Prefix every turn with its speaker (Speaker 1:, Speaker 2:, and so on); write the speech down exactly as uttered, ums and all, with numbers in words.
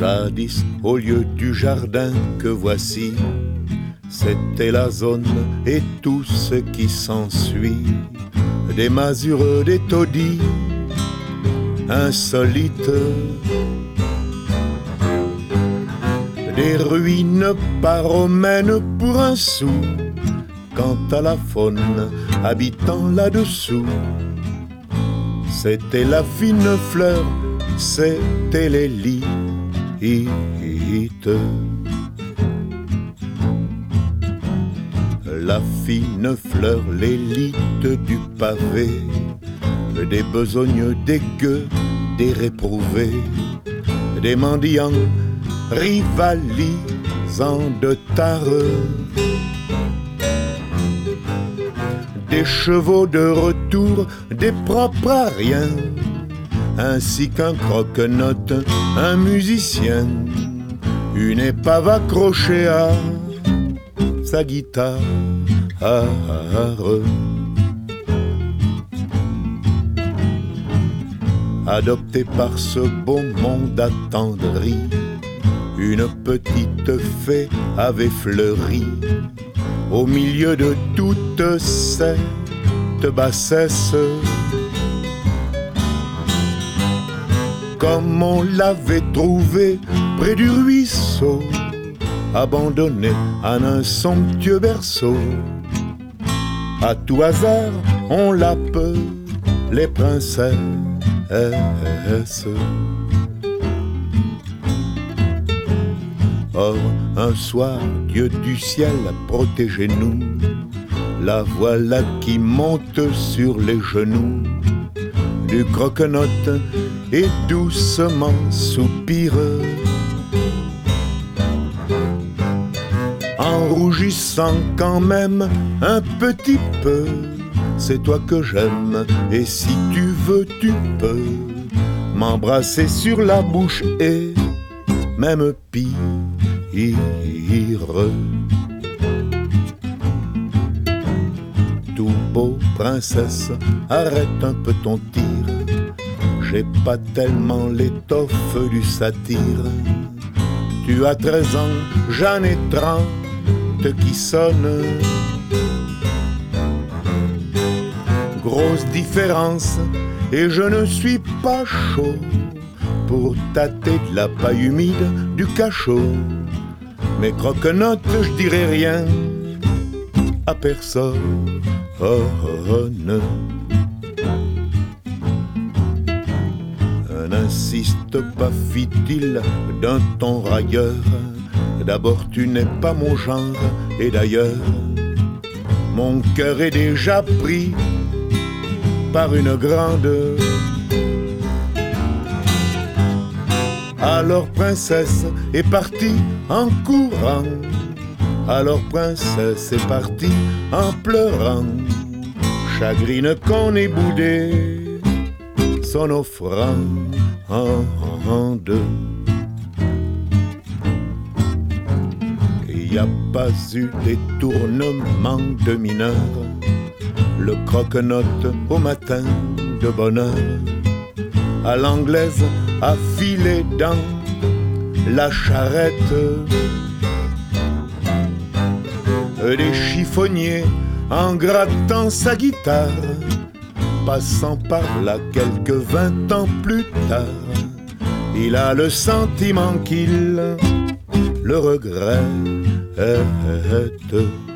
Speaker 1: Jadis, au lieu du jardin que voici, c'était la zone et tout ce qui s'ensuit. Des masures, des taudis insolites, des ruines pas romaines pour un sou. Quant à la faune habitant là-dessous, c'était la fine fleur, c'était l'élite. La fine fleur, l'élite du pavé, des besognes, des gueux, des réprouvés, des mendiants rivalisant de tareux, des chevaux de retour, des propres à rien, ainsi qu'un croque-note, un musicien, une épave accrochée à sa guitare. Adopté par ce beau monde attendri, une petite fée avait fleuri au milieu de toute cette bassesse. Comme on l'avait trouvé près du ruisseau, abandonné en un somptueux berceau. À tout hasard, on l'appelait princesse. Or, un soir, Dieu du ciel, protégez-nous. La voilà qui monte sur les genoux du croque-note et doucement soupire. En rougissant quand même un petit peu, c'est toi que j'aime, et si tu veux tu peux m'embrasser sur la bouche et même pire. Tout beau princesse, arrête un peu ton tir, j'ai pas tellement l'étoffe du satyre. Tu as treize ans, j'en ai trente qui sonnent. Grosse différence, et je ne suis pas chaud pour tâter de la paille humide du cachot. Mais croque-note, je dirai rien à personne. N'insiste pas, fit-il d'un ton railleur. D'abord tu n'es pas mon genre, et d'ailleurs mon cœur est déjà pris par une grande. Alors princesse est partie en courant, alors princesse est partie en pleurant, chagrine qu'on ait boudé son offrande. Il n'y a pas eu détournement de mineur, le croque-note au matin de bonne heure, à l'anglaise a filé dans la charrette. Des chiffonniers en grattant sa guitare, passant par là quelques vingt ans plus tard, il a le sentiment qu'il le regrette.